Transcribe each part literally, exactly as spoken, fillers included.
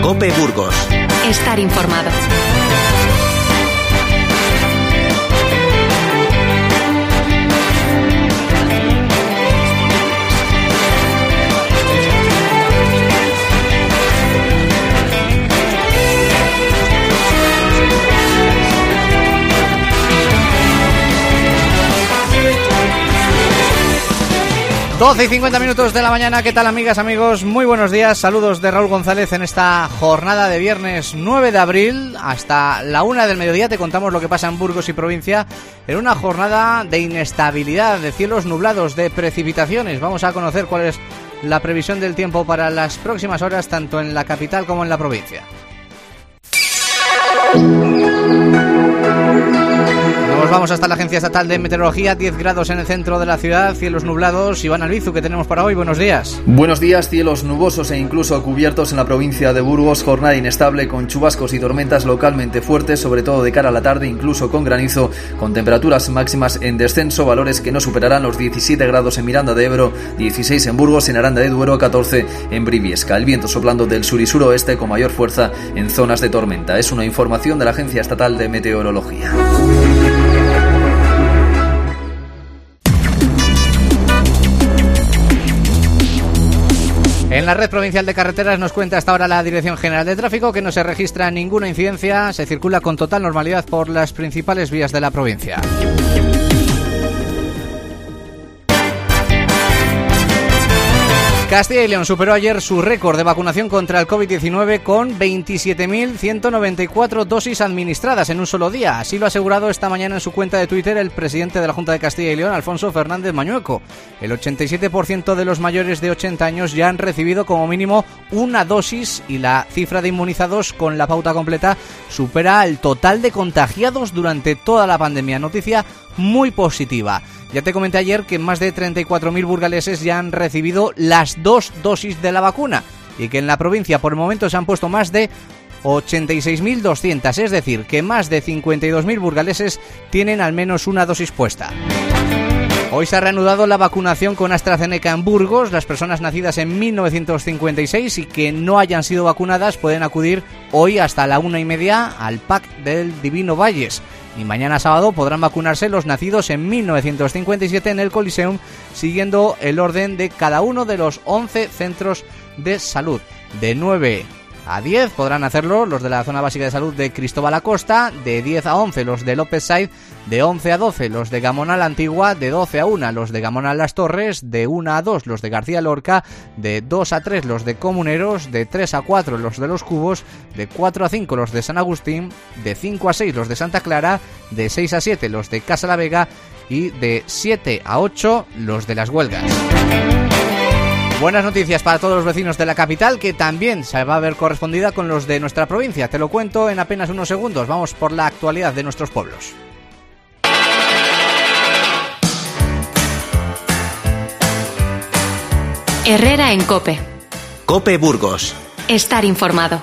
COPE Burgos. Estar informado. doce y cincuenta minutos de la mañana. ¿Qué tal, amigas, amigos? Muy buenos días. Saludos de Raúl González en esta jornada de viernes nueve de abril. Hasta la una del mediodía te contamos lo que pasa en Burgos y provincia en una jornada de inestabilidad, de cielos nublados, de precipitaciones. Vamos a conocer cuál es la previsión del tiempo para las próximas horas, tanto en la capital como en la provincia. Nos vamos hasta la Agencia Estatal de Meteorología. Diez grados en el centro de la ciudad, cielos nublados. Iván Albizu, ¿qué tenemos para hoy? Buenos días. Buenos días. Cielos nubosos e incluso cubiertos en la provincia de Burgos. Jornada inestable con chubascos y tormentas localmente fuertes, sobre todo de cara a la tarde, incluso con granizo, con temperaturas máximas en descenso, valores que no superarán los diecisiete grados en Miranda de Ebro, dieciséis en Burgos, en Aranda de Duero, catorce en Briviesca. El viento soplando del sur y suroeste con mayor fuerza en zonas de tormenta. Es una información de la Agencia Estatal de Meteorología. En la red provincial de carreteras nos cuenta hasta ahora la Dirección General de Tráfico que no se registra ninguna incidencia, se circula con total normalidad por las principales vías de la provincia. Castilla y León superó ayer su récord de vacunación contra el covid diecinueve con veintisiete mil ciento noventa y cuatro dosis administradas en un solo día. Así lo ha asegurado esta mañana en su cuenta de Twitter el presidente de la Junta de Castilla y León, Alfonso Fernández Mañueco. El ochenta y siete por ciento de los mayores de ochenta años ya han recibido como mínimo una dosis y la cifra de inmunizados con la pauta completa supera el total de contagiados durante toda la pandemia. Noticia muy positiva. Ya te comenté ayer que más de treinta y cuatro mil burgaleses ya han recibido las dos dosis de la vacuna y que en la provincia por el momento se han puesto más de ochenta y seis mil doscientas, es decir, que más de cincuenta y dos mil burgaleses tienen al menos una dosis puesta. Hoy se ha reanudado la vacunación con AstraZeneca en Burgos. Las personas nacidas en mil novecientos cincuenta y seis y que no hayan sido vacunadas pueden acudir hoy hasta la una y media al P A C del Divino Valles. Y mañana sábado podrán vacunarse los nacidos en mil novecientos cincuenta y siete en el Coliseum, siguiendo el orden de cada uno de los once centros de salud. De nueve a diez podrán hacerlo los de la Zona Básica de Salud de Cristóbal Acosta, de diez a once los de López Saiz, de once a doce los de Gamonal Antigua, de doce a una los de Gamonal Las Torres, de una a dos los de García Lorca, de dos a tres los de Comuneros, de tres a cuatro los de Los Cubos, de cuatro a cinco los de San Agustín, de cinco a seis los de Santa Clara, de seis a siete los de Casa la Vega y de siete a ocho los de Las Huelgas. Buenas noticias para todos los vecinos de la capital, que también se va a ver correspondida con los de nuestra provincia. Te lo cuento en apenas unos segundos. Vamos por la actualidad de nuestros pueblos. Herrera en COPE. COPE Burgos. Estar informado.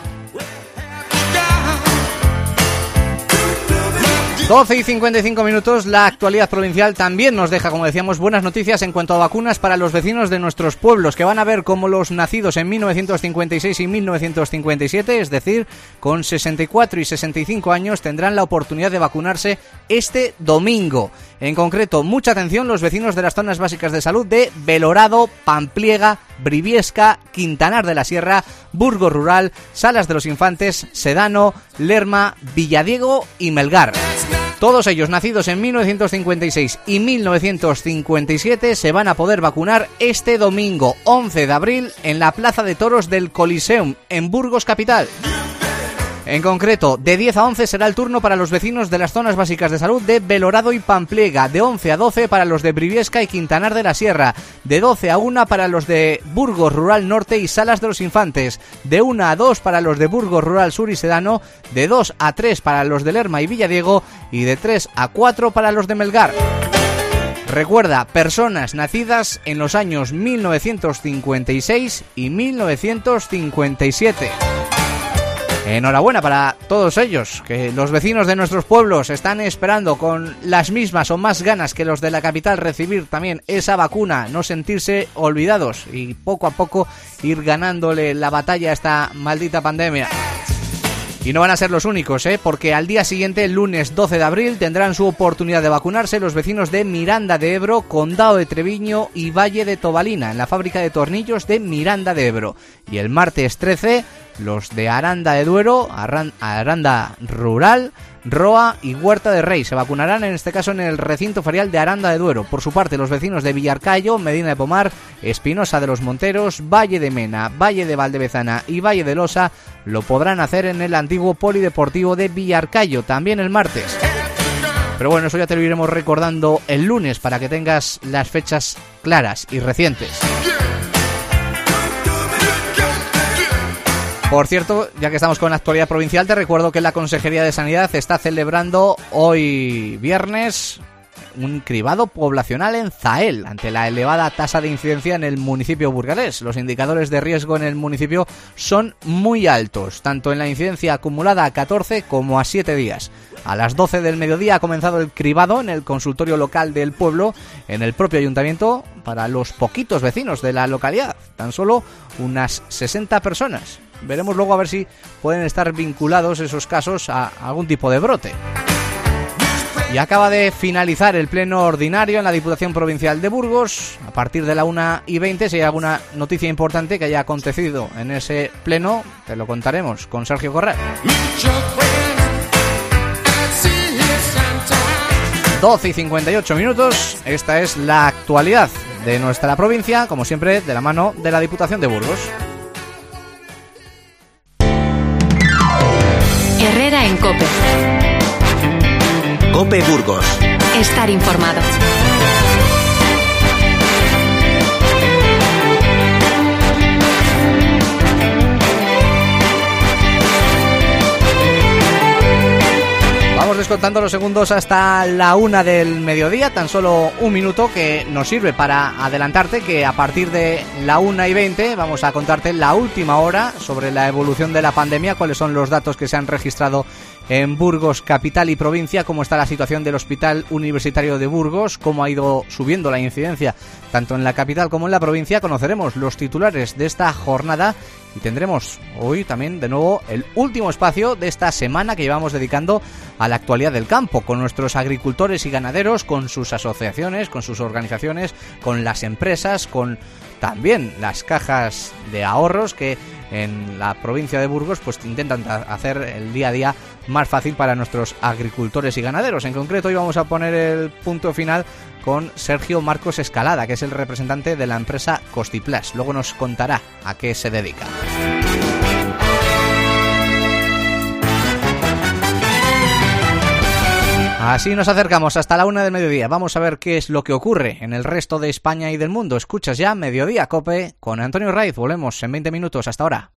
doce y cincuenta y cinco minutos, la actualidad provincial también nos deja, como decíamos, buenas noticias en cuanto a vacunas para los vecinos de nuestros pueblos, que van a ver cómo los nacidos en mil novecientos cincuenta y seis y mil novecientos cincuenta y siete, es decir, con sesenta y cuatro y sesenta y cinco años, tendrán la oportunidad de vacunarse este domingo. En concreto, mucha atención los vecinos de las zonas básicas de salud de Belorado, Pampliega, Briviesca, Quintanar de la Sierra, Burgos Rural, Salas de los Infantes, Sedano, Lerma, Villadiego y Melgar. Todos ellos nacidos en mil novecientos cincuenta y seis y mil novecientos cincuenta y siete se van a poder vacunar este domingo once de abril en la Plaza de Toros del Coliseum, en Burgos capital. En concreto, de diez a once será el turno para los vecinos de las zonas básicas de salud de Belorado y Pampliega, de once a doce para los de Briviesca y Quintanar de la Sierra, de doce a una para los de Burgos Rural Norte y Salas de los Infantes, de una a dos para los de Burgos Rural Sur y Sedano, de dos a tres para los de Lerma y Villadiego y de tres a cuatro para los de Melgar. Recuerda, personas nacidas en los años mil novecientos cincuenta y seis y mil novecientos cincuenta y siete. Enhorabuena para todos ellos, que los vecinos de nuestros pueblos están esperando con las mismas o más ganas que los de la capital recibir también esa vacuna, no sentirse olvidados y poco a poco ir ganándole la batalla a esta maldita pandemia. Y no van a ser los únicos, ¿eh? Porque al día siguiente, el lunes doce de abril, tendrán su oportunidad de vacunarse los vecinos de Miranda de Ebro, Condado de Treviño y Valle de Tobalina, en la fábrica de tornillos de Miranda de Ebro. Y el martes trece, los de Aranda de Duero, Aranda Rural, Roa y Huerta de Rey se vacunarán, en este caso en el recinto ferial de Aranda de Duero. Por su parte, los vecinos de Villarcayo, Medina de Pomar, Espinosa de los Monteros, Valle de Mena, Valle de Valdevezana y Valle de Losa lo podrán hacer en el antiguo polideportivo de Villarcayo, también el martes. Pero bueno, eso ya te lo iremos recordando el lunes para que tengas las fechas claras y recientes. Por cierto, ya que estamos con la actualidad provincial, te recuerdo que la Consejería de Sanidad está celebrando hoy viernes un cribado poblacional en Zael, ante la elevada tasa de incidencia en el municipio burgalés. Los indicadores de riesgo en el municipio son muy altos, tanto en la incidencia acumulada a catorce como a siete días. A las doce del mediodía ha comenzado el cribado en el consultorio local del pueblo, en el propio ayuntamiento, para los poquitos vecinos de la localidad, tan solo unas sesenta personas. Veremos luego a ver si pueden estar vinculados esos casos a algún tipo de brote. Y acaba de finalizar el pleno ordinario en la Diputación Provincial de Burgos. A partir de la una y veinte, si hay alguna noticia importante que haya acontecido en ese pleno, te lo contaremos con Sergio Corral. doce y cincuenta y ocho minutos, esta es la actualidad de nuestra provincia, como siempre, de la mano de la Diputación de Burgos. Herrera en COPE. COPE Burgos. Estar informado. Vamos descontando los segundos hasta la una del mediodía, tan solo un minuto que nos sirve para adelantarte que a partir de la una y veinte vamos a contarte la última hora sobre la evolución de la pandemia, cuáles son los datos que se han registrado en Burgos, capital y provincia, cómo está la situación del Hospital Universitario de Burgos, cómo ha ido subiendo la incidencia tanto en la capital como en la provincia. Conoceremos los titulares de esta jornada y tendremos hoy también de nuevo el último espacio de esta semana que llevamos dedicando a la actualidad del campo, con nuestros agricultores y ganaderos, con sus asociaciones, con sus organizaciones, con las empresas, con también las cajas de ahorros que en la provincia de Burgos pues intentan hacer el día a día más fácil para nuestros agricultores y ganaderos. En concreto, hoy vamos a poner el punto final con Sergio Marcos Escalada, que es el representante de la empresa Costiplas. Luego nos contará a qué se dedica. Así nos acercamos hasta la una del mediodía. Vamos a ver qué es lo que ocurre en el resto de España y del mundo. Escuchas ya Mediodía Cope con Antonio Raiz. Volvemos en veinte minutos. Hasta ahora.